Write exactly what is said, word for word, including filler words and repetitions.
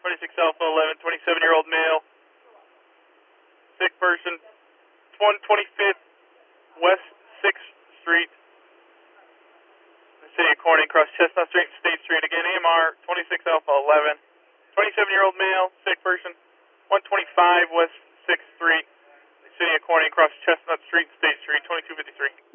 twenty-six Alpha eleven, twenty-seven-year-old male, sick person, one twenty-fifth West sixth Street, the city of Corning, across Chestnut Street and State Street. Again, A M R twenty-six Alpha eleven, twenty-seven-year-old male, sick person, one twenty-five West sixth Street, the city of Corning, across Chestnut Street and State Street, twenty-two fifty-three.